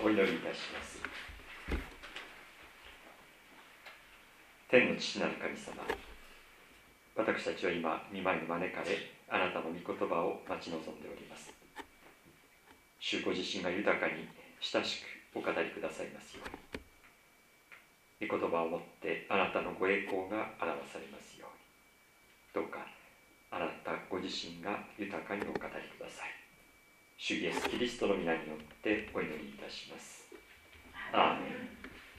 お祈りいたします。天の父なる神様、私たちは今御前に招かれ、あなたの御言葉を待ち望んでおります。主ご自身が豊かに親しくお語りくださいますように、御言葉をもってあなたのご栄光が表されますように、どうかあなたご自身が豊かにお語りください。主イエスキリストの皆によってお祈りいたします。アーメン。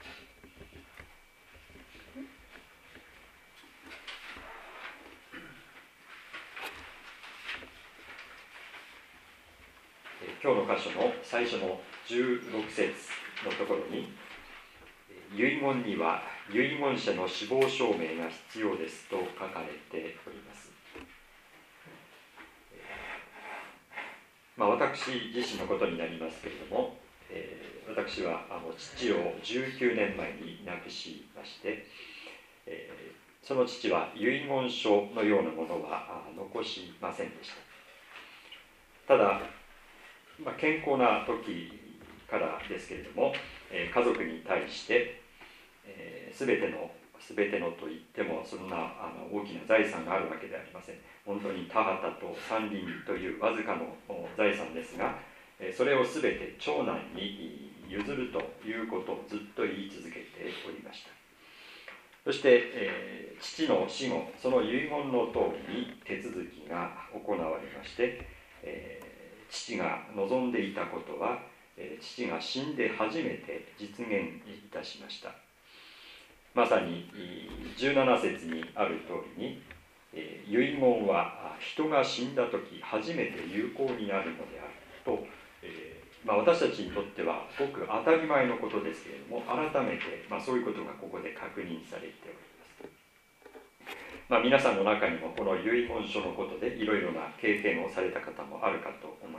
今日の箇所の最初の16節のところに、遺言には遺言者の死亡証明が必要ですと書かれております。私自身のことになりますけれども、私は父を19年前に亡くしまして、その父は遺言書のようなものは残しませんでした。ただ健康な時からですけれども、家族に対して全てのといってもそんな大きな財産があるわけではありません。本当に田畑と山林というわずかの財産ですが、それを全て長男に譲るということをずっと言い続けておりました。そして、父の死後、その遺言の通りに手続きが行われまして、父が望んでいたことは、父が死んで初めて実現いたしました。まさに17節にある通りに、遺言は人が死んだ時初めて有効になるのであると、私たちにとってはごく当たり前のことですけれども、改めて、そういうことがここで確認されております。皆さんの中にもこの遺言書のことでいろいろな経験をされた方もあるかと思います。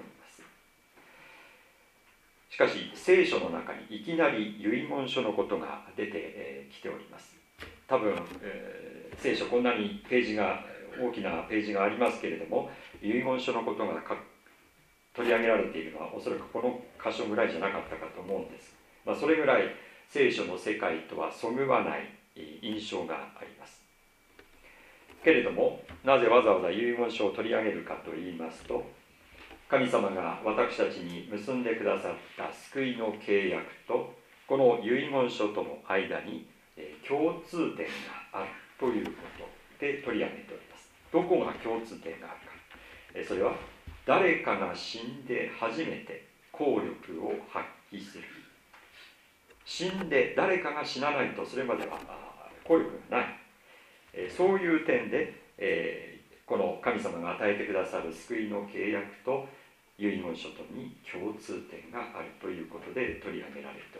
しかし聖書の中にいきなり遺言書のことが出てきております。多分、聖書こんなに大きなページがありますけれども、遺言書のことが取り上げられているのはおそらくこの箇所ぐらいじゃなかったかと思うんです。それぐらい聖書の世界とはそぐわない印象があります。けれども、なぜわざわざ遺言書を取り上げるかといいますと、神様が私たちに結んでくださった救いの契約とこの遺言書との間に共通点があるということで取り上げております。どこが共通点があるか、それは誰かが死んで初めて効力を発揮する。死んで誰かが死なないとそれまでは効力がない。そういう点で、この神様が与えてくださる救いの契約と遺言書とに共通点があるということで取り上げられており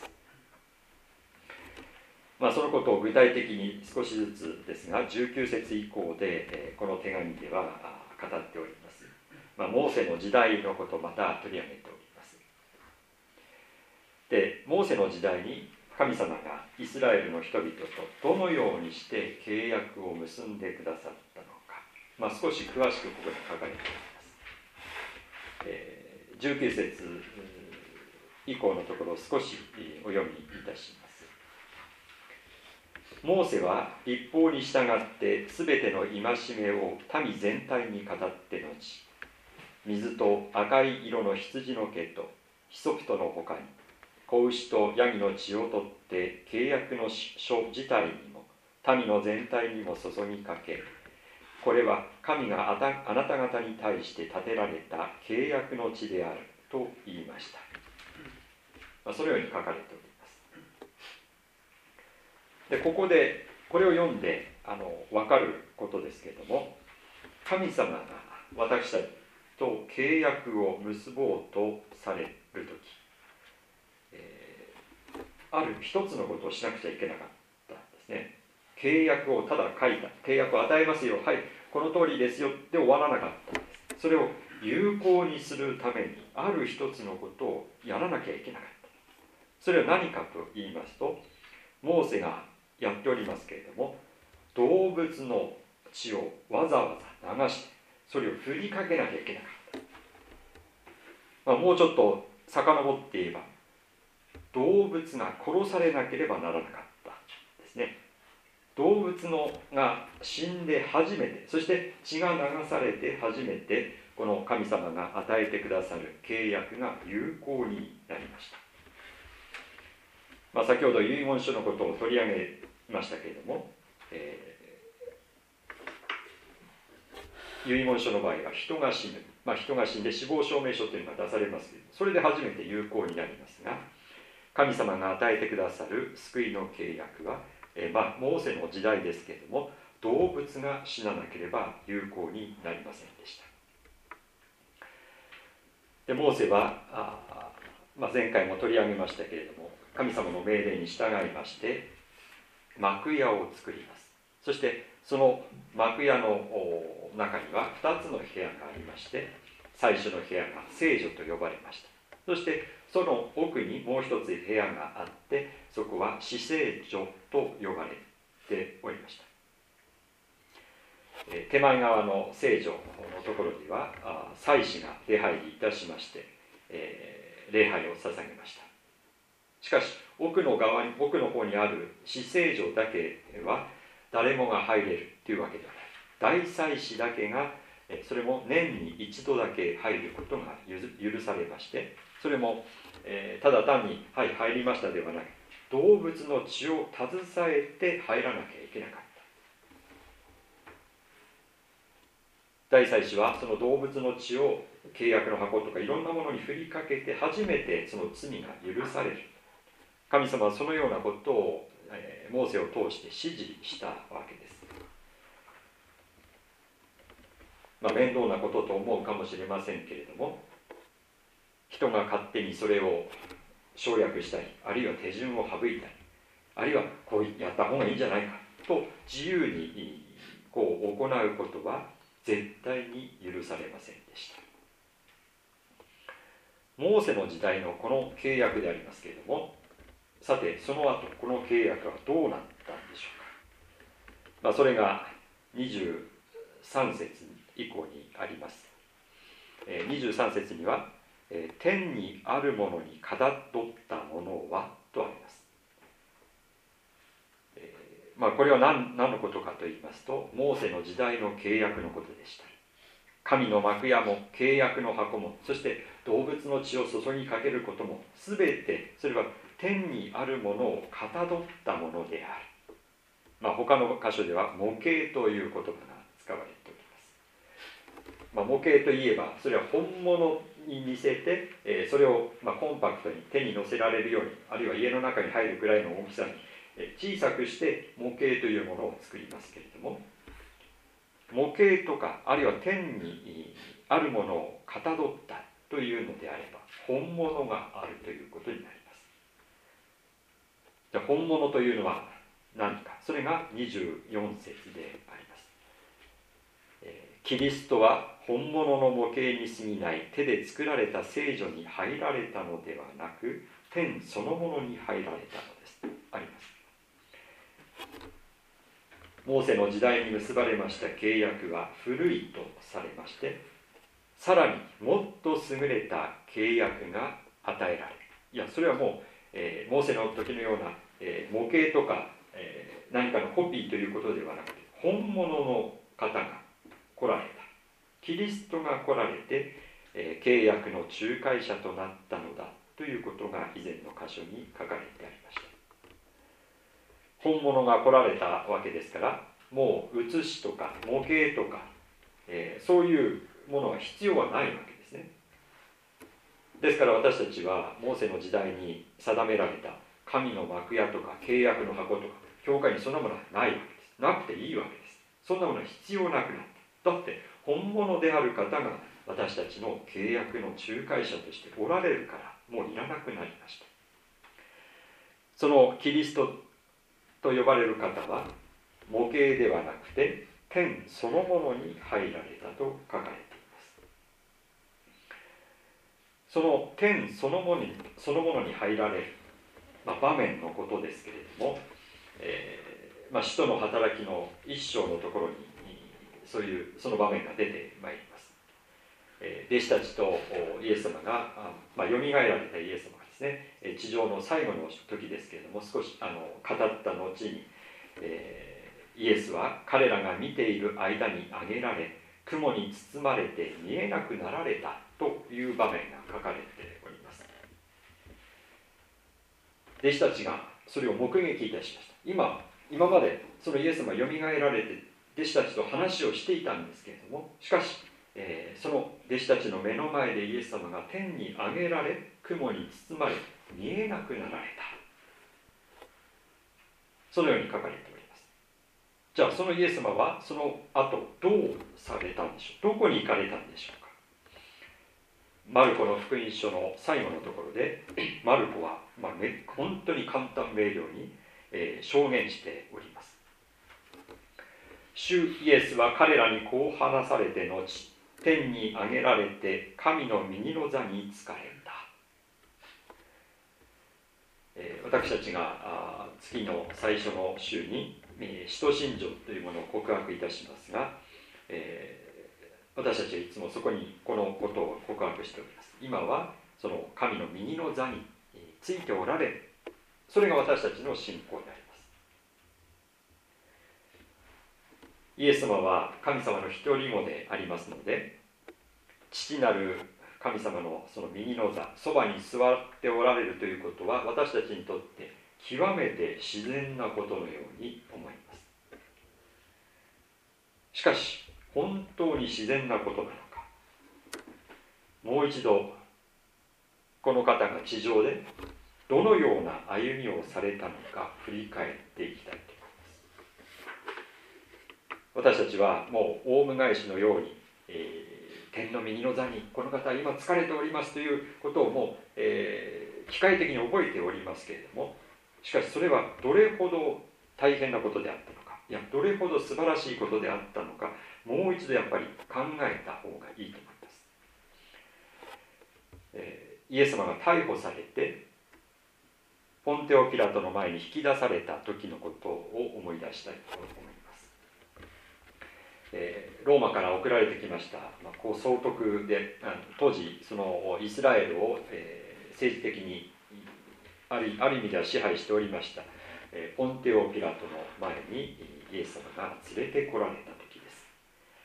ます。そのことを具体的に少しずつですが、19節以降で、この手紙では語っております。モーセの時代のことをまた取り上げております。で、モーセの時代に神様がイスラエルの人々とどのようにして契約を結んでくださったのか、少し詳しくここに書かれております。19節以降のところを少しお読みいたします。モーセは律法に従ってすべての戒めを民全体に語って後、水と赤い色の羊の毛とヒソプトのほかに子牛とヤギの血を取って契約の書自体にも民の全体にも注ぎかけ、これは神があなた方に対して立てられた契約の地であると言いました。そのように書かれております。で、ここでこれを読んで分かることですけれども、神様が私たちと契約を結ぼうとされるとき、ある一つのことをしなくちゃいけなかったんですね。契約をただ書いた、契約を与えますよ、はい、この通りですよで終わらなかったんです。それを有効にするためにある一つのことをやらなきゃいけなかった。それは何かと言いますと、モーセがやっておりますけれども、動物の血をわざわざ流してそれを振りかけなきゃいけなかった。もうちょっと遡って言えば、 動物が殺されなければならなかったですね。動物が死んで初めて、そして血が流されて初めて、この神様が与えてくださる契約が有効になりました。先ほど遺言書のことを取り上げましたけれども、遺言書の場合は人が死ぬ、人が死んで死亡証明書というのが出されますけれども、それで初めて有効になりますが、神様が与えてくださる救いの契約は、モーセの時代ですけれども、動物が死ななければ有効になりませんでした。でモーセは前回も取り上げましたけれども、神様の命令に従いまして幕屋を作ります。そしてその幕屋の中には2つの部屋がありまして、最初の部屋が聖所と呼ばれました。そしてその奥にもう一つ部屋があって、そこは至聖所と呼ばれておりました。手前側の聖所のところには祭司が出入りいたしまして、礼拝を捧げました。しかし奥の方にある至聖所だけは誰もが入れるというわけではない。大祭司だけが、それも年に一度だけ入ることが許されまして、それも、ただ単に、入りましたではなく、動物の血を携えて入らなきゃいけなかった。大祭司はその動物の血を契約の箱とかいろんなものに振りかけて初めてその罪が許される。神様はそのようなことを、モーセを通して指示したわけです。面倒なことと思うかもしれませんけれども、人が勝手にそれを省略したり、あるいは手順を省いたり、あるいはこうやった方がいいんじゃないかと自由に行うことは絶対に許されませんでした。モーセの時代のこの契約でありますけれども、さてその後この契約はどうなったんでしょうか。それが23節以降にあります。23節には、天にあるものにかたどったものはとあります。これは何のことかと言いますと、モーセの時代の契約のことでした。神の幕屋も契約の箱も、そして動物の血を注ぎかけることも、すべてそれは天にあるものをかたどったものである。他の箇所では模型という言葉が使われております。模型といえばそれは本物に似せて、それをコンパクトに手に乗せられるように、あるいは家の中に入るくらいの大きさに小さくして模型というものを作りますけれども、模型とかあるいは天にあるものをかたどったというのであれば本物があるということになります。じゃあ本物というのは何か、それが24節であります。キリストは本物の模型に過ぎない手で作られた聖女に入られたのではなく、天そのものに入られたのですあります。モーセの時代に結ばれました契約は古いとされまして、さらにもっと優れた契約が与えられる。それはもう、モーセの時のような、模型とか、何かのコピーということではなくて、本物の方が来られた。キリストが来られて、契約の仲介者となったのだということが以前の箇所に書かれてありました。本物が来られたわけですから、もう写しとか模型とか、そういうものは必要はないわけですね。ですから私たちはモーセの時代に定められた神の幕屋とか契約の箱とか教会にそんなものはないわけです。なくていいわけです。そんなものは必要なくなった。だって本物である方が私たちの契約の仲介者としておられるからもういらなくなりました。そのキリストと呼ばれる方は模型ではなくて天そのものに入られたと書かれています。その天そのものに入られる、場面のことですけれども、使徒の働きの一章のところにその場面が出てまいります。弟子たちとイエス様が、よみがえられたイエス様がでですね、地上の最後の時ですけれども、少し語った後に、イエスは彼らが見ている間に上げられ、雲に包まれて見えなくなられたという場面が書かれております。弟子たちがそれを目撃いたしました。今までそのイエス様がよみがえられて弟子たちと話をしていたんですけれども、しかし、その弟子たちの目の前でイエス様が天に上げられ、雲に包まれ見えなくなられた、そのように書かれております。じゃあそのイエス様はその後どうされたんでしょう。どこに行かれたんでしょうか。マルコの福音書の最後のところで、マルコは、本当に簡単明瞭に、証言しております。主イエスは彼らにこう話されて後、天に上げられて神の右の座に就かれた。私たちが次の最初の週に使徒信条というものを告白いたしますが、私たちはいつもそこにこのことを告白しております。今はその神の右の座についておられる、それが私たちの信仰であります。イエス様は神様の一人子でありますので、父なる神様のその右の座、そばに座っておられるということは、私たちにとって極めて自然なことのように思います。しかし本当に自然なことなのか、もう一度この方が地上でどのような歩みをされたのか振り返っていきたいと思います。私たちはもうオウム返しのように、天の右の座にこの方は今疲れておりますということをもう、機械的に覚えておりますけれども、しかしそれはどれほど大変なことであったのか、いやどれほど素晴らしいことであったのか、もう一度やっぱり考えた方がいいと思います。イエス様が逮捕されてポンテオ・ピラトの前に引き出された時のことを思い出したいと思います。ローマから送られてきました、総督で、当時そのイスラエルを、政治的にある意味では支配しておりました、ポンテオ・ピラトの前にイエス様が連れてこられた時です。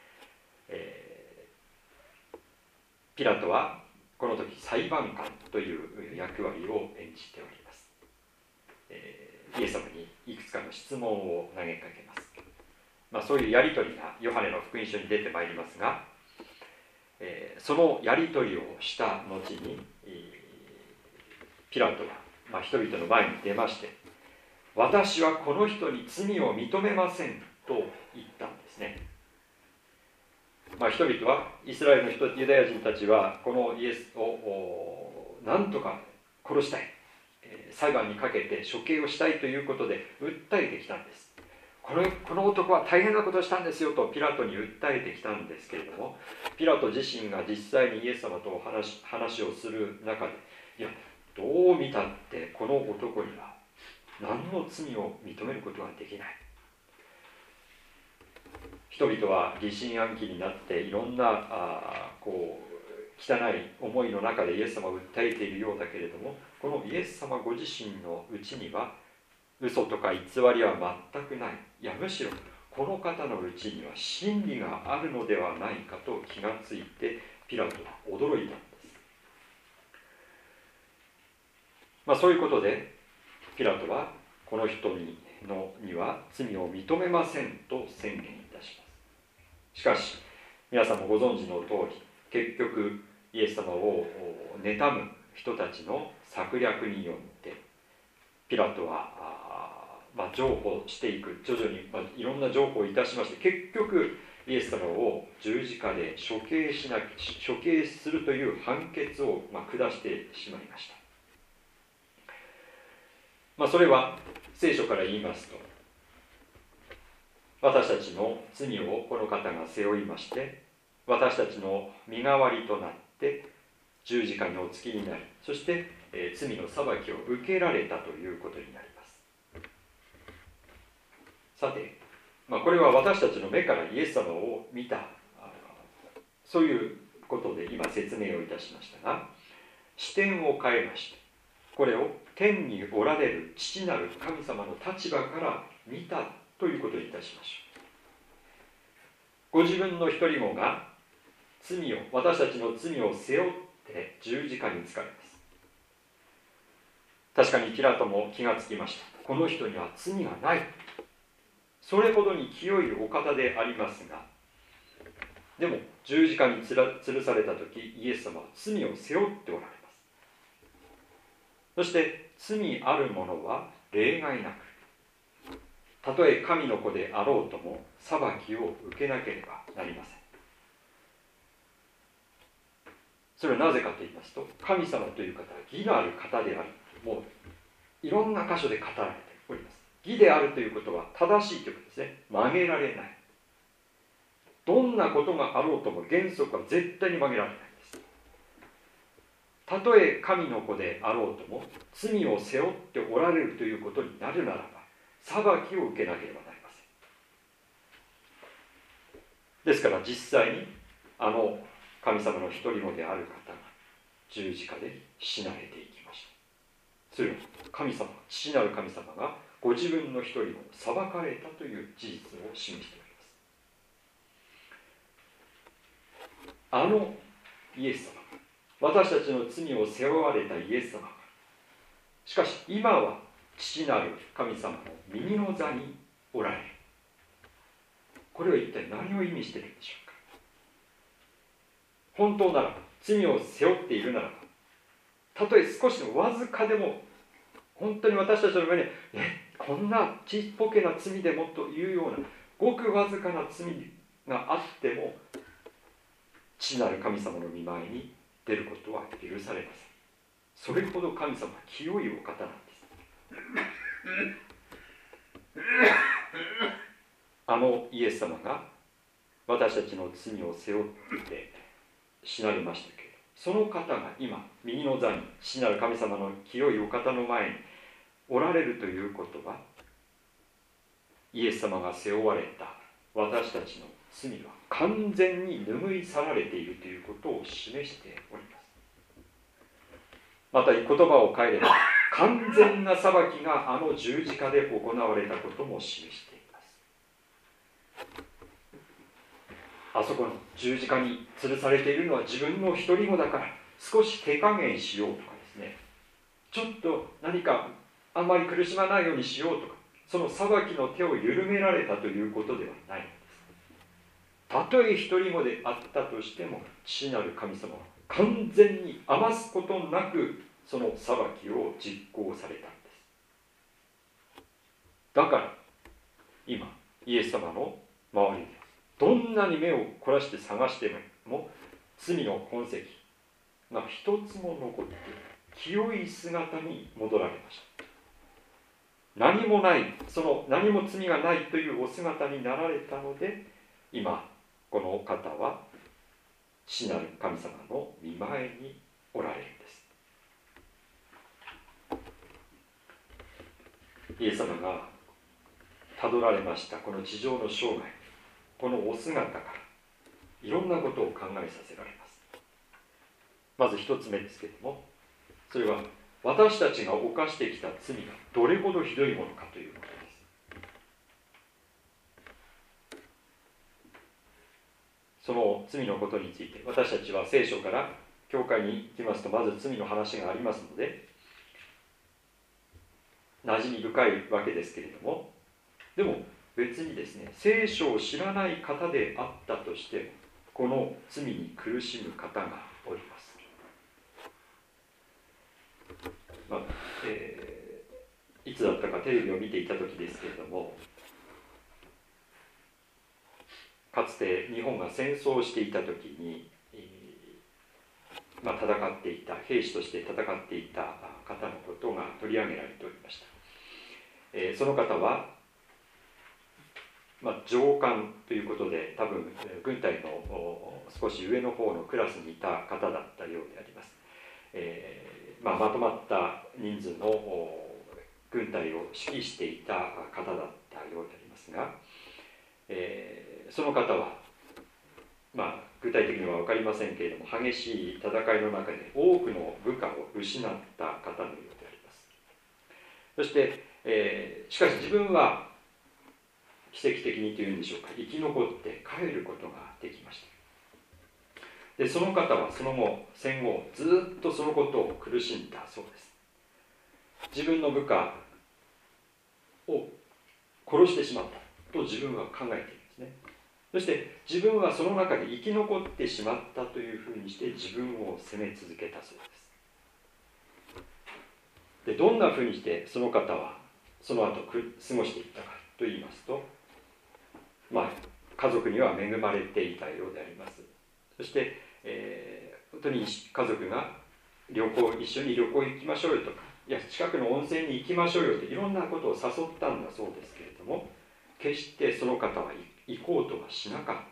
ピラトはこの時裁判官という役割を演じております。イエス様にいくつかの質問を投げかけます。そういうやり取りがヨハネの福音書に出てまいりますが、そのやり取りをした後にピラトは、人々の前に出まして、私はこの人に罪を認めませんと言ったんですね。人々はイスラエルの人、ユダヤ人たちはこのイエスを何とか殺したい、裁判にかけて処刑をしたいということで訴えてきたんです。この男は大変なことをしたんですよとピラトに訴えてきたんですけれども、ピラト自身が実際にイエス様と話をする中で、いやどう見たってこの男には何の罪を認めることができない。人々は疑心暗鬼になっていろんな汚い思いの中でイエス様を訴えているようだけれども、このイエス様ご自身のうちには嘘とか偽りは全くない。いやむしろこの方のうちには真理があるのではないかと気がついてピラトは驚いたんです。そういうことでピラトはこの人には罪を認めませんと宣言いたします。しかし皆さんもご存知の通り、結局イエス様を妬む人たちの策略によってピラトは譲歩していく、徐々にいろんな譲歩をいたしまして、結局イエス様を十字架で処刑するという判決を下してしまいました。それは聖書から言いますと、私たちの罪をこの方が背負いまして、私たちの身代わりとなって十字架におつきになり、そして罪の裁きを受けられたということになります。さて、これは私たちの目からイエス様を見た、そういうことで今説明をいたしましたが、視点を変えまして、 これを天におられる父なる神様の立場から見たということにいたしましょう。ご自分の一人子が私たちの罪を背負って十字架につかれます。確かにピラトも気がつきました。この人には罪がない。それほどに清いお方でありますが、でも十字架に吊るされた時、イエス様は罪を背負っておられます。そして罪ある者は例外なく、たとえ神の子であろうとも裁きを受けなければなりません。それはなぜかと言いますと、神様という方は義のある方である。もういろんな箇所で語られております。義であるということは正しいということですね。曲げられない。どんなことがあろうとも原則は絶対に曲げられないんです。たとえ神の子であろうとも罪を背負っておられるということになるならば、裁きを受けなければなりません。ですから実際に神様の一人子である方が十字架で死なれていきました。それは神様、父なる神様がご自分の一人子を裁かれたという事実を示しております。イエス様、私たちの罪を背負われたイエス様が、しかし今は父なる神様の右の座におられる。これは一体何を意味しているんでしょうか。本当ならば、罪を背負っているならば、たとえ少しのわずかでも、本当に私たちの目にこんなちっぽけな罪でもというようなごくわずかな罪があっても、父なる神様の御前に出ることは許されません。それほど神様は清いお方なんです。イエス様が私たちの罪を背負って死なれましたけれど、その方が今右の座に父なる神様の清いお方の前におられるということは、イエス様が背負われた私たちの罪は完全に拭い去られているということを示しております。また言葉を変えれば、完全な裁きが十字架で行われたことも示しています。あそこの十字架に吊るされているのは自分の一人子だから少し手加減しようとかですね、ちょっと何かあんまり苦しまないようにしようとか、その裁きの手を緩められたということではないのです。たとえ一人子であったとしても、父なる神様は完全に余すことなくその裁きを実行されたんです。だから今イエス様の周りにどんなに目を凝らして探しても罪の痕跡が一つも残って清い姿に戻られました。何もない、その何も罪がないというお姿になられたので、今この方は父なる神様の御前におられるんです。イエス様がたどられましたこの地上の生涯、このお姿からいろんなことを考えさせられます。まず一つ目ですけれども、それは私たちが犯してきた罪がどれほどひどいものかということです。その罪のことについて私たちは聖書から教会に行きますと、まず罪の話がありますので馴染み深いわけですけれども、でも別にですね、聖書を知らない方であったとしてもこの罪に苦しむ方がおります。いつだったかテレビを見ていた時ですけれども、かつて日本が戦争をしていた時に、戦っていた兵士として戦っていた方のことが取り上げられておりました。その方は、上官ということで多分軍隊の少し上の方のクラスにいた方だったようであります。まとまった人数の軍隊を指揮していた方だったようでありますが、その方は、具体的には分かりませんけれども、激しい戦いの中で多くの部下を失った方のようでありそして、しかし自分は奇跡的にというんでしょうか、生き残って帰ることができました。でその方はその後戦後ずっとそのことを苦しんだそうです。自分の部下を殺してしまったと自分は考えているんですね。そして自分はその中で生き残ってしまったというふうにして自分を責め続けたそうです。でどんなふうにしてその方はその後過ごしていったかといいますと、家族には恵まれていたようであります。そして、本当に家族が一緒に旅行行きましょうよとか、いや近くの温泉に行きましょうよといろんなことを誘ったんだそうですけれども、決してその方は行こうとはしなかった。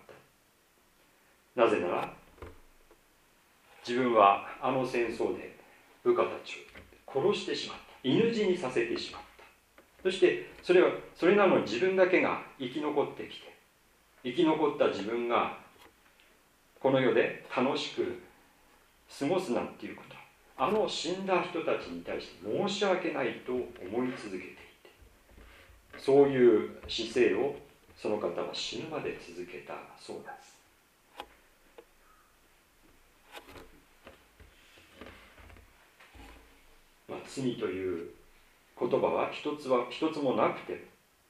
なぜなら自分はあの戦争で部下たちを殺してしまった、犬死にさせてしまった。そしてそれなのに自分だけが生き残ってきて、生き残った自分がこの世で楽しく過ごすなんていうこと、あの死んだ人たちに対して申し訳ないと思い続けていて、そういう姿勢をその方は死ぬまで続けたそうです。罪という言葉は一つもなくて、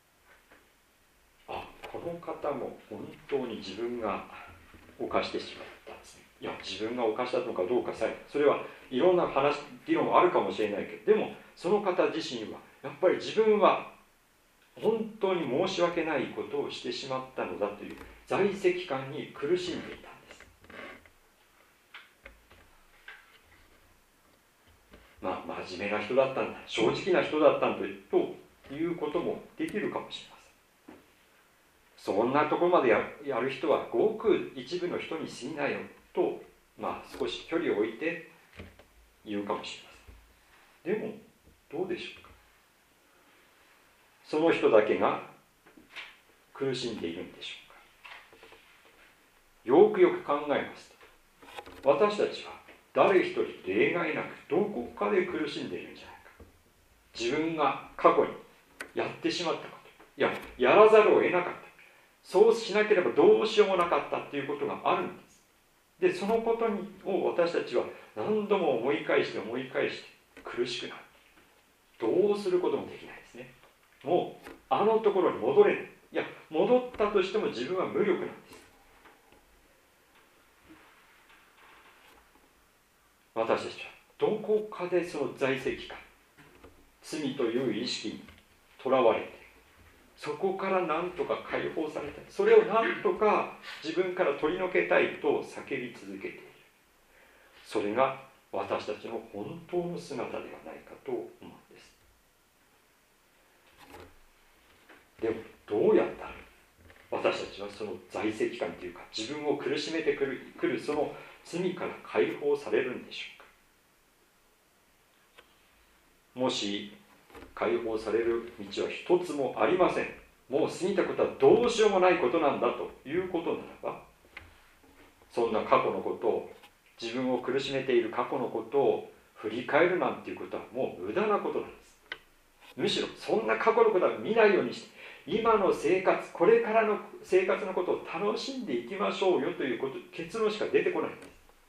この方も本当に自分が犯してしまったんですね。いや自分が犯したのかどうかさえ、それはいろんな議論もあるかもしれないけど、でもその方自身はやっぱり自分は本当に申し訳ないことをしてしまったのだという在籍感に苦しんでいたんです。真面目な人だったんだ、正直な人だったんだということもできるかもしれません。そんなところまでやる人はごく一部の人に過ぎないよと、少し距離を置いて言うかもしれません。でもどうでしょうか。その人だけが苦しんでいるんでしょうか。よくよく考えますと、私たちは誰一人例外なくどこかで苦しんでいるんじゃないか。自分が過去にやってしまったこと、やらざるを得なかった、そうしなければどうしようもなかったということがあるんです。でそのことを私たちは何度も思い返して苦しくなる。どうすることもできないですね。もうあのところに戻れない。いや戻ったとしても自分は無力なんです。私たちはどこかでその在籍感、罪という意識にとらわれて、そこから何とか解放されたい、それを何とか自分から取り除けたいと叫び続けている。それが私たちの本当の姿ではないかと思うんです。でもどうやったら私たちはその在籍感というか自分を苦しめてくるその罪から解放されるんでしょうか。もし解放される道は一つもありません。もう過ぎたことはどうしようもないことなんだということならば、そんな過去のことを、自分を苦しめている過去のことを振り返るなんていうことはもう無駄なことなんです。むしろそんな過去のことは見ないようにして、今の生活、これからの生活のことを楽しんでいきましょうよという結論しか出てこないんです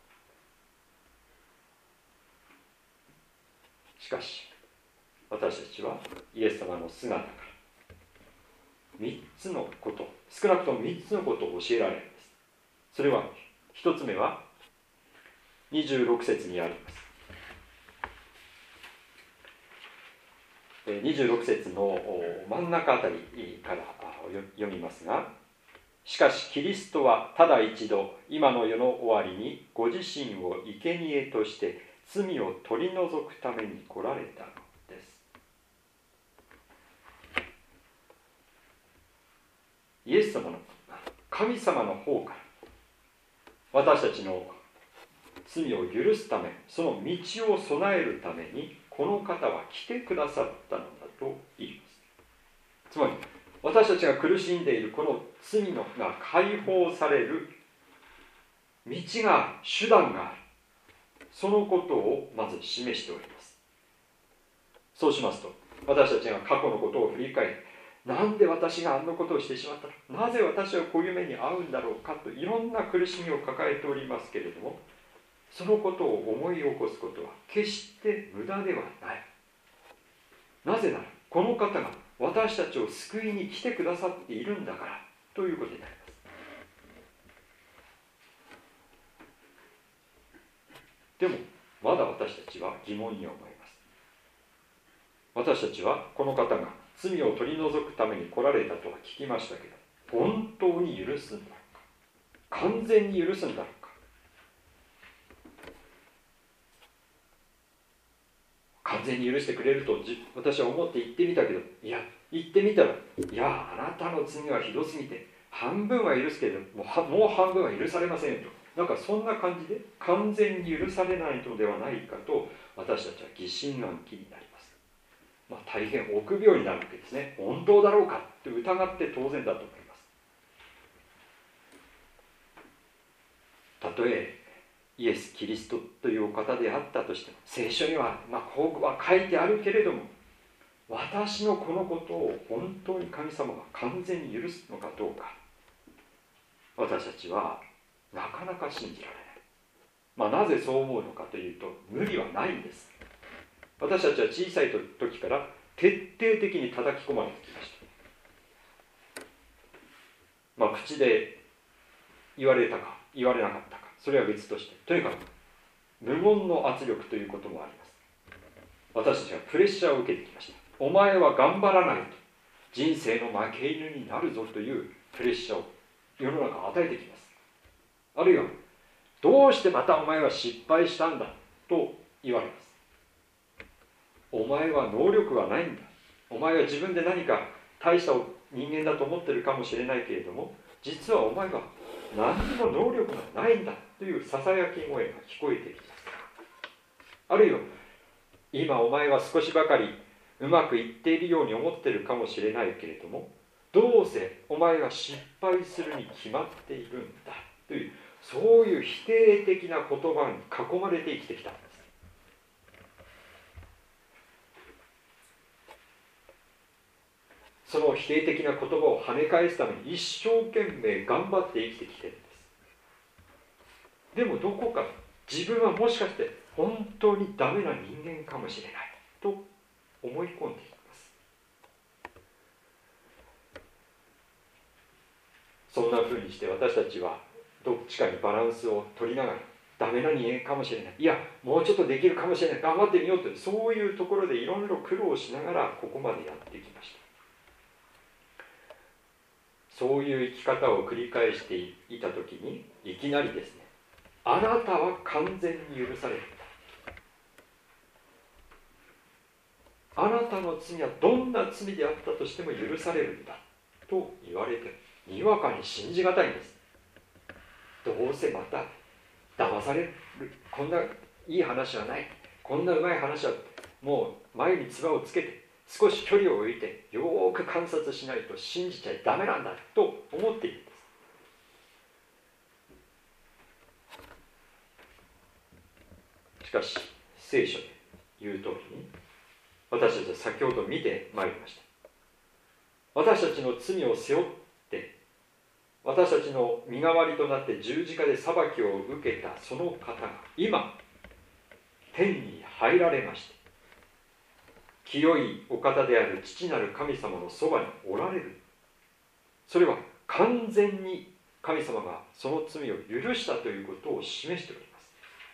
。しかし私たちはイエス様の姿から3つのこと、少なくとも3つのことを教えられるんです。それは1つ目は26節にあります。26節の真ん中あたりから読みますが、しかしキリストはただ一度今の世の終わりにご自身を生贄として罪を取り除くために来られたのです。イエス様の神様の方から私たちの罪を許すため、その道を備えるためにこの方は来てくださったのだと言います。つまり私たちが苦しんでいるこの罪が解放される道が、手段がある、そのことをまず示しております。そうしますと私たちが過去のことを振り返り、なんで私があんなことをしてしまったの、なぜ私はこういう目に遭うんだろうかといろんな苦しみを抱えておりますけれども、そのことを思い起こすことは決して無駄ではない。なぜならこの方が私たちを救いに来てくださっているんだからということになります。でもまだ私たちは疑問に思います。私たちはこの方が罪を取り除くために来られたとは聞きましたけど、本当に許すんだろうか、完全に許すんだろうか。完全に許してくれると私は思って言ってみたけど、いや言ってみたら、いやあなたの罪はひどすぎて半分は許すけれどもう半分は許されませんと、なんかそんな感じで完全に許されないのではないかと私たちは疑心暗鬼になります。大変臆病になるわけですね。本当だろうかって疑って当然だと思います。たとえイエス・キリストというお方であったとしても、聖書にはこうは書いてあるけれども、私のこのことを本当に神様が完全に許すのかどうか、私たちはなかなか信じられない。なぜそう思うのかというと、無理はないんです。私たちは小さい時から徹底的に叩き込まれてきました。口で言われたか言われなかったか、それは別として、とにかく無言の圧力ということもあります。私たちはプレッシャーを受けてきました。お前は頑張らないと人生の負け犬になるぞというプレッシャーを世の中は与えてきます。あるいはどうしてまたお前は失敗したんだと言われます。お前は能力はないんだ、お前は自分で何か大した人間だと思ってるかもしれないけれども、実はお前は何にも能力がないんだというささやき声が聞こえてきます。あるいは今お前は少しばかりうまくいっているように思っているかもしれないけれども、どうせお前は失敗するに決まっているんだという、そういう否定的な言葉に囲まれて生きてきたんです。その否定的な言葉を跳ね返すために一生懸命頑張って生きてきているんです。でもどこか自分はもしかして本当にダメな人間かもしれないと思い込んでいます。そんなふうにして私たちはどっちかにバランスを取りながら、ダメな人間かもしれない、いやもうちょっとできるかもしれない、頑張ってみようという、そういうところでいろいろ苦労しながらここまでやってきました。そういう生き方を繰り返していたときに、いきなりですね、あなたは完全に許されるんだ、あなたの罪はどんな罪であったとしても許されるんだと言われて、にわかに信じがたいんです。どうせまた騙される、こんないい話はない、こんなうまい話はもう前に唾をつけて少し距離を置いてよーく観察しないと信じちゃダメなんだと思っているんです。しかし聖書で言う通りに、私たちは先ほど見てまいりました。私たちの罪を背負って私たちの身代わりとなって十字架で裁きを受けたその方が今天に入られまして、清いお方である父なる神様のそばにおられる。それは完全に神様がその罪を許したということを示しております。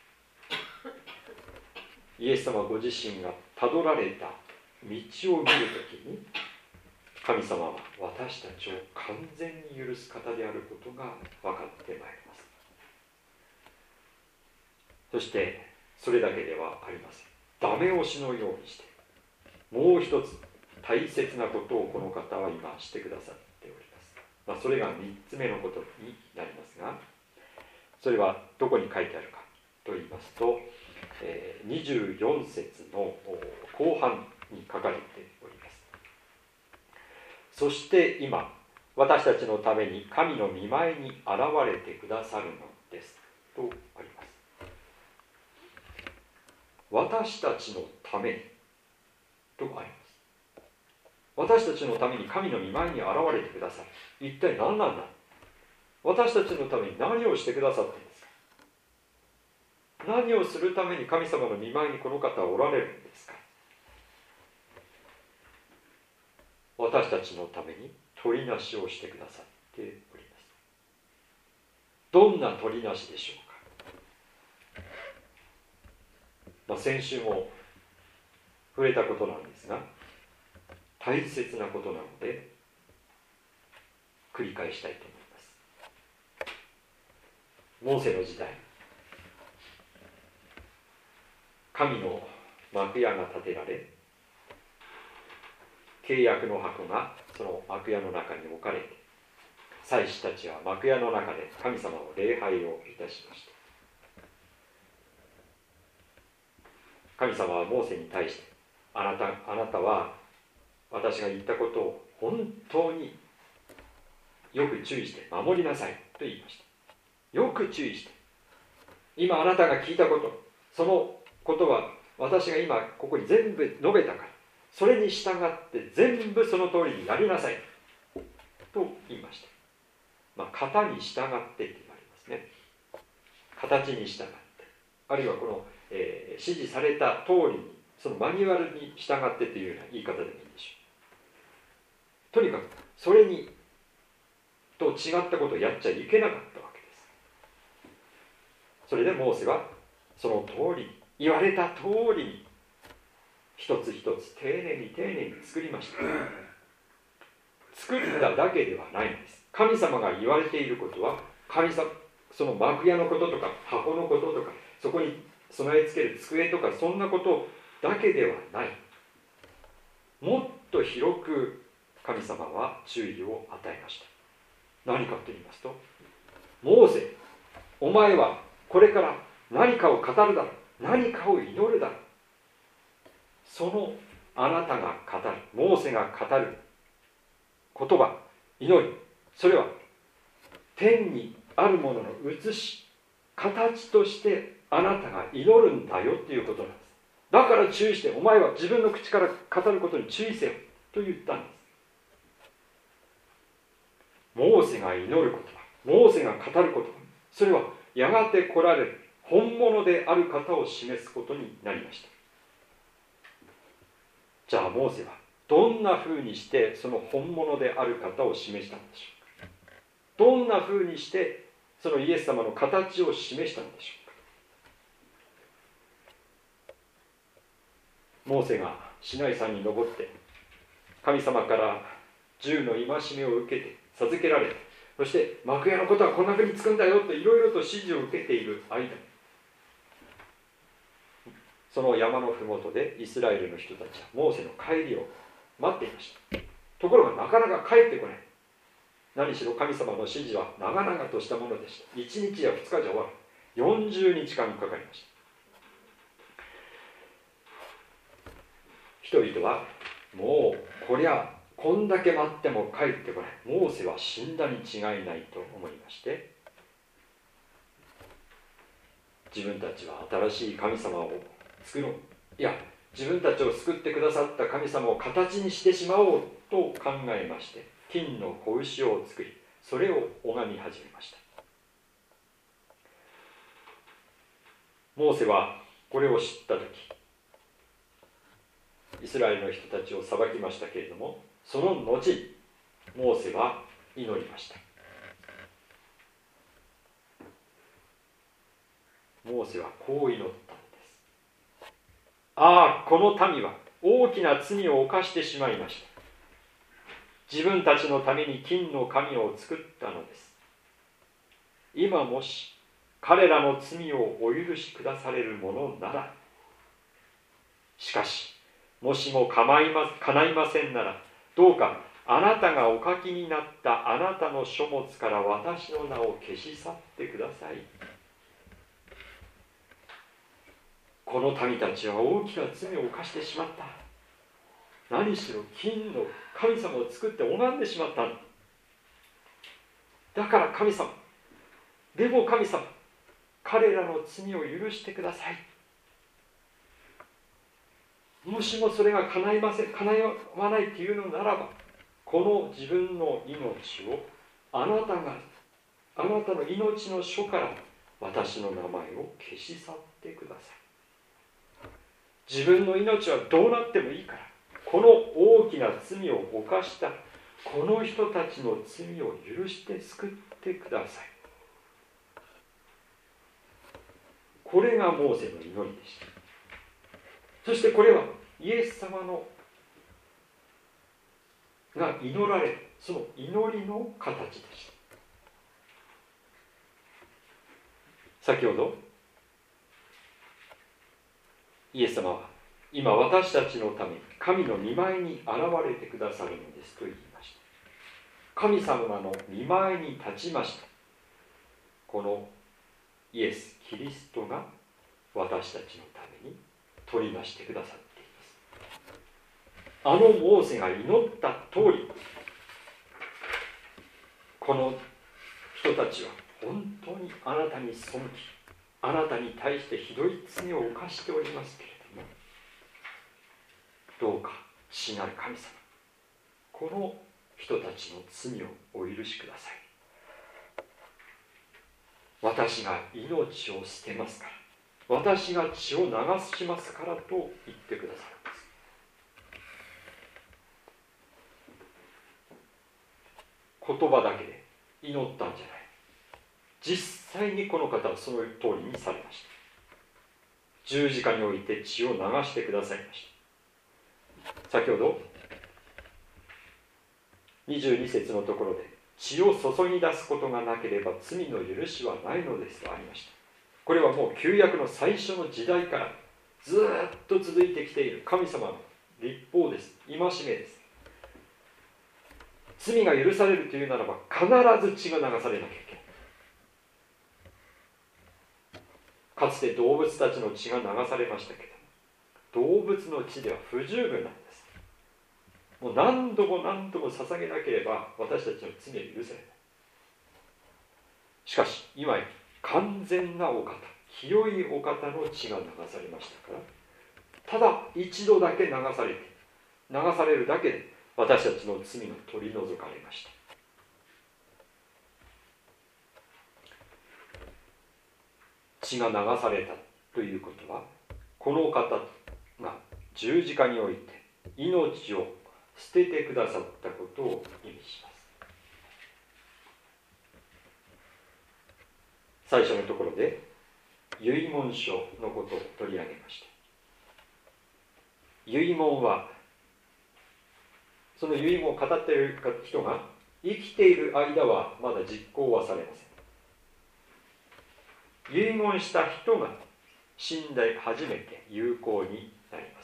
イエス様ご自身がたどられた道を見るときに、神様は私たちを完全に許す方であることが分かってまいります。そしてそれだけではありません。ダメ押しのようにしてもう一つ大切なことをこの方は今してくださっております。それが3つ目のことになりますが、それはどこに書いてあるかと言いますと、24節の後半に書かれております。そして今私たちのために神の御前に現れてくださるのですとあります。私たちのためにとあります。 私たちのために神の御前に現れてください。一体何なんだ。私たちのために何をしてくださったんですか。何をするために神様の御前にこの方はおられるんですか。私たちのために取りなしをしてくださっております。どんな取りなしでしょうか。先週も触れたことなんですが、大切なことなので繰り返したいと思います。モーセの時代、神の幕屋が建てられ、契約の箱がその幕屋の中に置かれて、祭司たちは幕屋の中で神様の礼拝をいたしました。神様はモーセに対して、あなたは私が言ったことを本当によく注意して守りなさいと言いました。よく注意して、今あなたが聞いたこと、そのことは私が今ここに全部述べたから、それに従って全部その通りにやりなさいと言いました。型に従ってって言われますね。形に従って、あるいはこの、指示された通りに、そのマニュアルに従ってというような言い方でもいいでしょう。とにかくそれにと違ったことをやっちゃいけなかったわけです。それでモーセはその通り、言われた通りに一つ一つ丁寧に作りました。作っただけではないんです。神様が言われていることは、その幕屋のこととか箱のこととか、そこに備え付ける机とか、そんなことだけではない。もっと広く神様は注意を与えました。何かと言いますと、モーセ、お前はこれから何かを語るだろう、何かを祈るだろう。そのあなたが語る、モーセが語る言葉、祈り、それは天にあるものの写し、形としてあなたが祈るんだよっていうことなんです。だから注意して、お前は自分の口から語ることに注意せよと言ったんです。モーセが祈る言葉、モーセが語る言葉、それはやがて来られる本物である方を示すことになりました。じゃあモーセはどんなふうにしてその本物である方を示したのでしょうか。どんなふうにしてそのイエス様の形を示したのでしょうか。モーセがシナイ山に登って神様から10の戒めを受けて授けられて、そして幕屋のことはこんなふうにつくんだよといろいろと指示を受けている間、その山のふもとでイスラエルの人たちはモーセの帰りを待っていました。ところがなかなか帰ってこない。何しろ神様の指示は長々としたものでした。1日や2日じゃ終わる。40日間かかりました。人々はもうこりゃこんだけ待っても帰ってこない、モーセは死んだに違いないと思いまして、自分たちは新しい神様を作ろう、いや自分たちを救ってくださった神様を形にしてしまおうと考えまして、金の子牛を作り、それを拝み始めました。モーセはこれを知ったとき、イスラエルの人たちを裁きましたけれども、その後モーセは祈りました。モーセはこう祈ったのです。ああ、この民は大きな罪を犯してしまいました。自分たちのために金の神を作ったのです。今もし彼らの罪をお許しくだされるものなら、しかしもしも叶いませんなら、どうかあなたがお書きになったあなたの書物から私の名を消し去ってください。この民たちは大きな罪を犯してしまった。何しろ金の神様を作って拝んでしまったんだ。だから神様、でも神様、彼らの罪を許してください。 もしもそれが叶わないっていうのならば、この自分の命をあなたの命の書から私の名前を消し去ってください。自分の命はどうなってもいいから、この大きな罪を犯したこの人たちの罪を許して救ってください。これがモーセの祈りでした。そしてこれはイエス様が祈られる、その祈りの形でした。先ほどイエス様は今私たちのために神の御前に現れてくださるのですと言いました。神様の御前に立ちました。このイエス・キリストが私たちのために取りなしてくださっています。あのモーセが祈った通り、この人たちは本当にあなたに背き、あなたに対してひどい罪を犯しておりますけれども、どうか父なる神様、この人たちの罪をお許しください。私が命を捨てますから、私が血を流しますからと言ってくださるんです。言葉だけで祈ったんじゃない。実際にこの方はその通りにされました。十字架において血を流してくださいました。先ほど22節のところで、血を注ぎ出すことがなければ罪の許しはないのですとありました。これはもう旧約の最初の時代からずっと続いてきている神様の律法です。戒めです。罪が許されるというならば必ず血が流されなきゃいけない。かつて動物たちの血が流されましたけども、動物の血では不十分なんです。もう何度も何度も捧げなければ私たちの罪は許されない。しかし今や完全なお方、清いお方の血が流されましたから、ただ一度だけ流されるだけで私たちの罪が取り除かれました。血が流されたということは、この方が十字架において命を捨ててくださったことを意味します。最初のところで遺言書のことを取り上げました。遺言は、その遺言を語っている人が生きている間はまだ実行はされません。遺言した人が死んで初めて有効になります。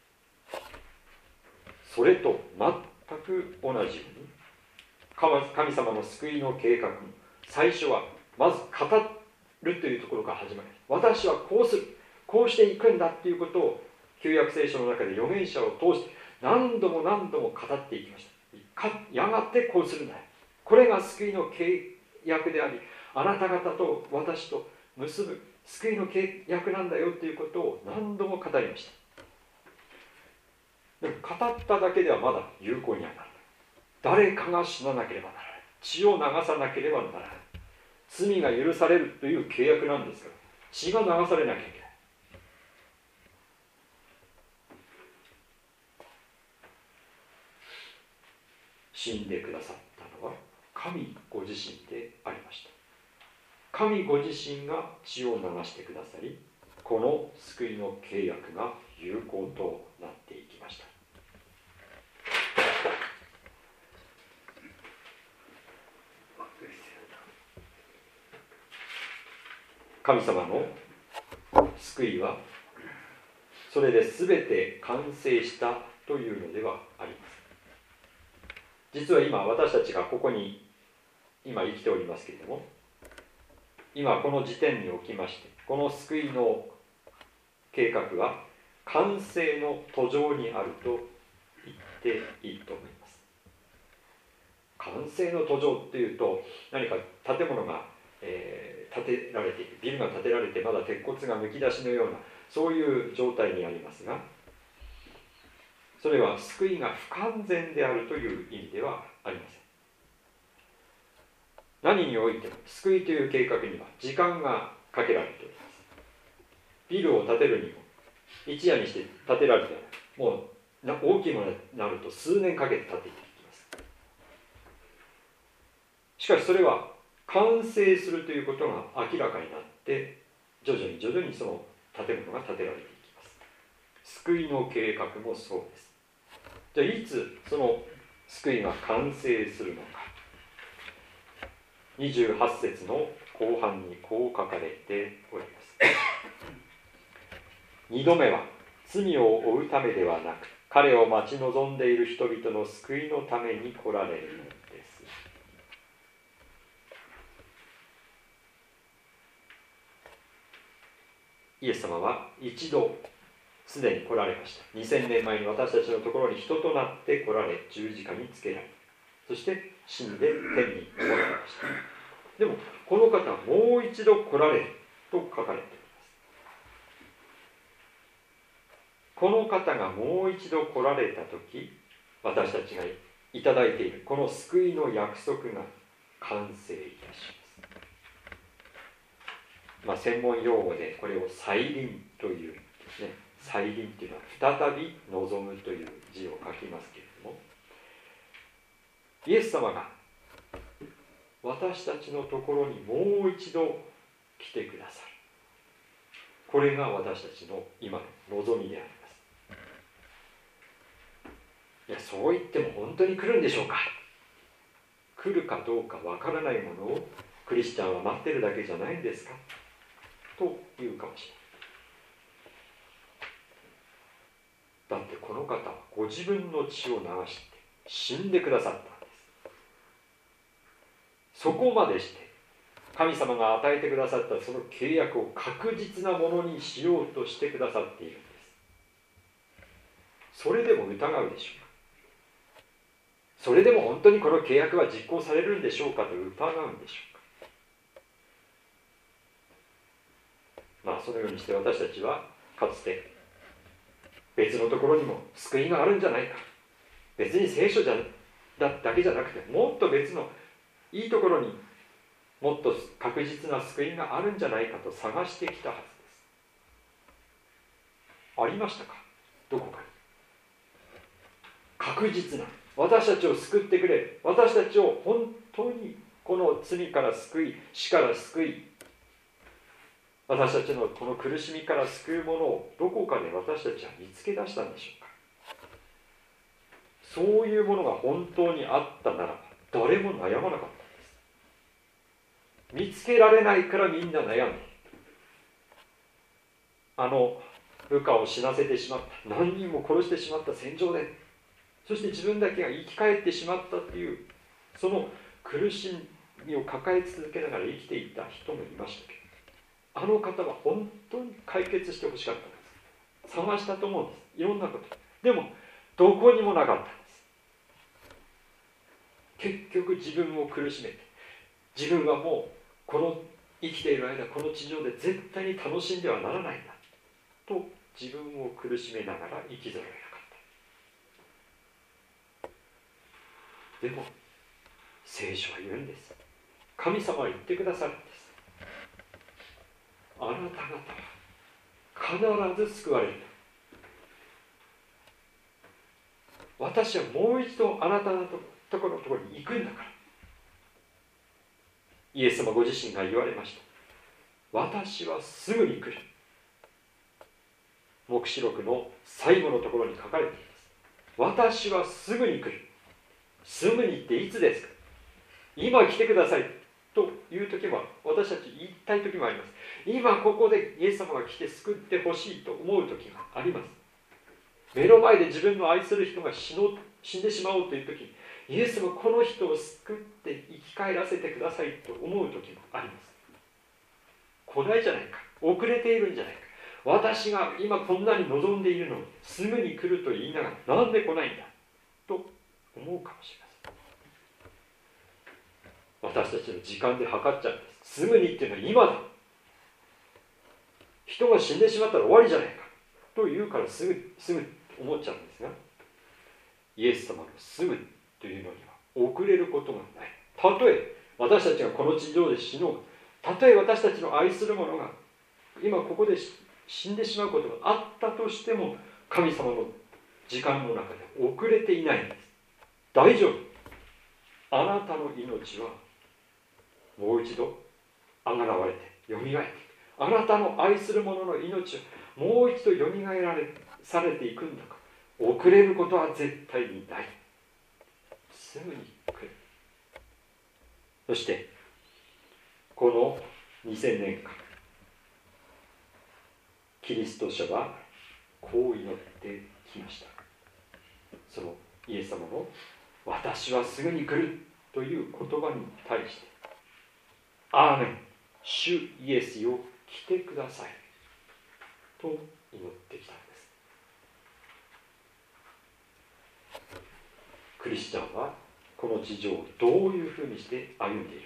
それと全く同じように、神様の救いの計画の最初はまず語るというところから始まります。私はこうする、こうしていくんだということを旧約聖書の中で預言者を通して何度も何度も語っていきました。やがてこうするんだ。これが救いの契約であり、あなた方と私と結ぶ救いの契約なんだよということを何度も語りました。でも語っただけではまだ有効にはならない。誰かが死ななければならない。血を流さなければならない。罪が許されるという契約なんですから、血が流されなきゃいけない。死んでくださったのは神ご自身でありました。神ご自身が血を流してくださり、この救いの契約が有効となっていきました。神様の救いはそれで全て完成したというのではありません。実は今私たちがここに今生きておりますけれども、今この時点におきましてこの救いの計画は完成の途上にあると言っていいと思います。完成の途上っていうと、何か建物が、建てられている、ビルが建てられてまだ鉄骨がむき出しのような、そういう状態にありますが、 それは救いが不完全であるという意味ではありません。何においても救いという計画には時間がかけられております。ビルを建てるにも一夜にして建てられてもう大きいものになると数年かけて建てていきます。しかしそれは完成するということが明らかになって徐々にその建物が建てられていきます。救いの計画もそうです。じゃあいつその救いが完成するのか。28節の後半にこう書かれております。2度目は罪を負うためではなく、彼を待ち望んでいる人々の救いのために来られるのです。イエス様は一度すでに来られました。2000年前に私たちのところに人となって来られ、十字架につけられ、そして死んで天に昇られました。でもこの方はもう一度来られると書かれています。この方がもう一度来られたとき、私たちがいただいているこの救いの約束が完成いたします。専門用語でこれを再臨というんですね。再臨というのは再び望むという字を書きますけれども、イエス様が私たちのところにもう一度来てくださる。これが私たちの今の望みであります。いや、そう言っても本当に来るんでしょうか。来るかどうかわからないものをクリスチャンは待ってるだけじゃないんですかと言うかもしれない。だってこの方はご自分の血を流して死んでくださったんです。そこまでして神様が与えてくださったその契約を確実なものにしようとしてくださっているんです。それでも疑うでしょうか。それでも本当にこの契約は実行されるんでしょうかと疑うんでしょうか。そのようにして私たちはかつて別のところにも救いがあるんじゃないか、別に聖書だけじゃなくてもっと別のいいところにもっと確実な救いがあるんじゃないかと探してきたはずです。ありましたか。どこかに確実な、私たちを救ってくれ、私たちを本当にこの罪から救い、死から救い、私たちのこの苦しみから救うものをどこかで私たちは見つけ出したんでしょうか。そういうものが本当にあったならば誰も悩まなかったんです。見つけられないからみんな悩んでいる。部下を死なせてしまった、何人も殺してしまった戦場で、そして自分だけが生き返ってしまったというその苦しみを抱え続けながら生きていた人もいましたけど、あの方は本当に解決してほしかったんです。探したと思うんです。いろんなこと。でもどこにもなかったんです。結局自分を苦しめて、自分はもうこの生きている間この地上で絶対に楽しんではならないんだと自分を苦しめながら生きざるを得なかった。でも聖書は言うんです。神様は言ってくださるんです。あなた方は必ず救われる。私はもう一度あなたのところに行くんだから。イエス様ご自身が言われました。私はすぐに来る。黙示録の最後のところに書かれています。私はすぐに来る。すぐにっていつですか。今来てくださいという時も私たち言いたい時もあります。今ここでイエス様が来て救ってほしいと思う時があります。目の前で自分の愛する人が死んでしまおうという時に、イエス様この人を救って生き返らせてくださいと思う時もあります。来ないじゃないか、遅れているんじゃないか、私が今こんなに望んでいるのにすぐに来ると言いながらなんで来ないんだと思うかもしれません。私たちの時間で測っちゃうんです。すぐにっていうのは今だ。人が死んでしまったら終わりじゃないかと言うからすぐ思っちゃうんですが、 イエス様の住むというのには遅れることがない。たとえ私たちがこの地上で死のう、たとえ私たちの愛する者が今ここで死んでしまうことがあったとしても、神様の時間の中で遅れていないんです。大丈夫。あなたの命はもう一度あがらわれてよみがえって、あなたの愛する者の命をもう一度よみがえされていくんだから、遅れることは絶対にない。すぐに来る。そしてこの2000年間、キリスト者はこう祈ってきました。そのイエス様の私はすぐに来るという言葉に対して、アーメン、主イエスよ来てくださいと祈ってきたんです。クリスチャンはこの地上をどういうふうにして歩んでいる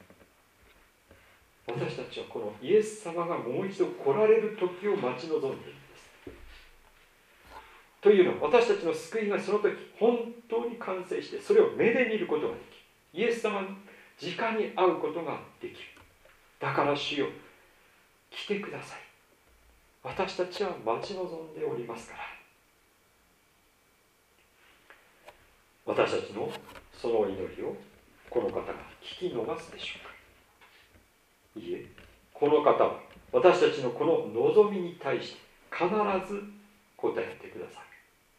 のか。私たちはこのイエス様がもう一度来られる時を待ち望んでいるんです。というのは、私たちの救いがその時本当に完成して、それを目で見ることができる。イエス様に直に会うことができる。だから主よ来てください。私たちは待ち望んでおりますから。私たちのその祈りをこの方が聞き逃すでしょうか。いいえ、この方は私たちのこの望みに対して必ず答えてください。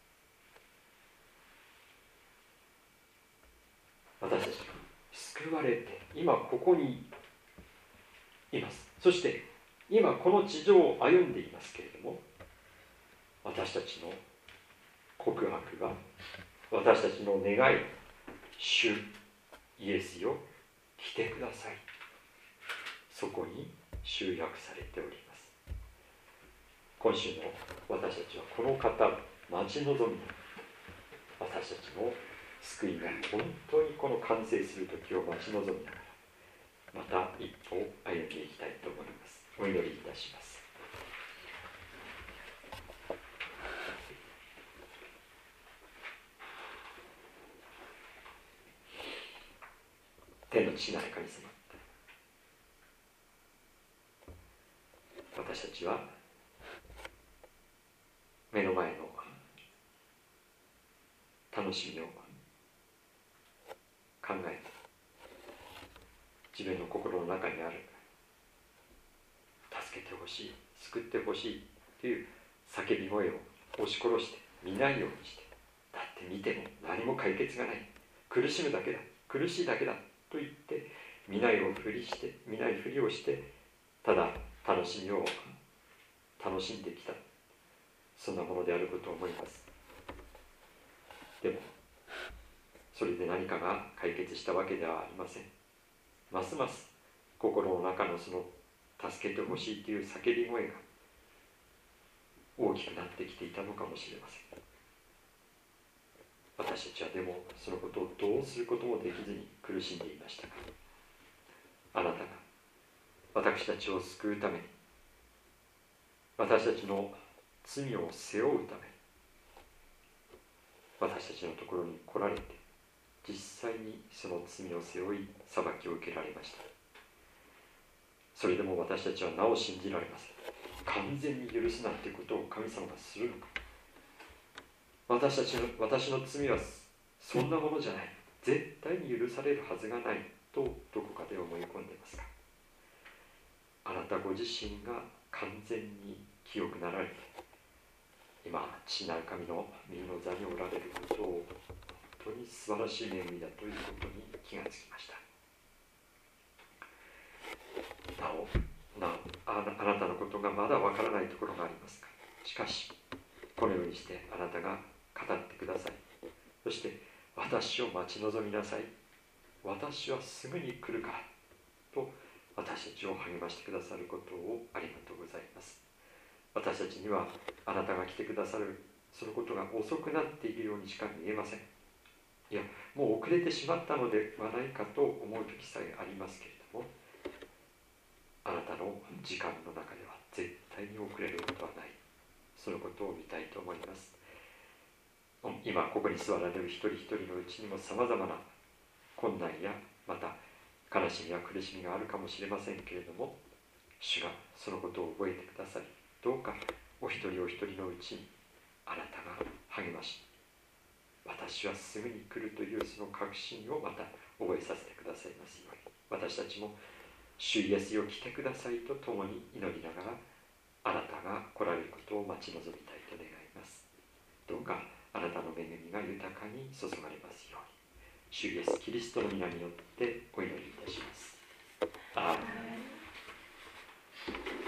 私たちが救われて今ここにいます。そして今この地上を歩んでいますけれども、私たちの告白が、私たちの願い、主イエスよ来てください、そこに集約されております。今週の私たちはこの方を待ち望み、私たちの救いが本当にこの完成する時を待ち望みながら、また一歩歩んでいきたいと思います。お祈りいたします。天の父なる神様、私たちは目の前の楽しみを考えて、自分の心の中にある助けてほしい、救ってほしいという叫び声を押し殺して見ないようにして、だって見ても何も解決がない、苦しむだけだ、苦しいだけだと言って見ないふりをして、ただ楽しみを楽しんできた、そんなものであることを思います。でもそれで何かが解決したわけではありません。ますます心の中のその助けてほしいという叫び声が大きくなってきていたのかもしれません。私たちはでもそのことをどうすることもできずに苦しんでいましたが、あなたが私たちを救うために、私たちの罪を背負うために、私たちのところに来られて、実際にその罪を背負い裁きを受けられました。それでも私たちはなお信じられません。完全に許すなんてことを神様がするのか。私の罪はそんなものじゃない、絶対に許されるはずがないとどこかで思い込んでいますが、あなたご自身が完全に清くなられて、今父なる神の右の座におられることを本当に素晴らしい恵みだということに気がつきました。なおあなたのことがまだわからないところがありますが、しかしこのようにしてあなたが語ってください。そして私を待ち望みなさい、私はすぐに来るからと私たちを励ましてくださることをありがとうございます。私たちにはあなたが来てくださるそのことが遅くなっているようにしか見えません。いや、もう遅れてしまったのではないかと思う時さえありますけれども、あなたの時間の中では絶対に遅れることはない、そのことを見たいと思います。本今ここに座られる一人一人のうちにもさまざまな困難やまた悲しみや苦しみがあるかもしれませんけれども、主がそのことを覚えてくださり、どうかお一人お一人のうちにあなたが励まし、私はすぐに来るというその確信をまた覚えさせてくださいますように、私たちも主イエスよ来てくださいと共に祈りながら、あなたが来られることを待ち望みたいと願います。どうかあなたの恵みが豊かに注がれますように、主イエスキリストの皆によってお祈りいたします。アーメン。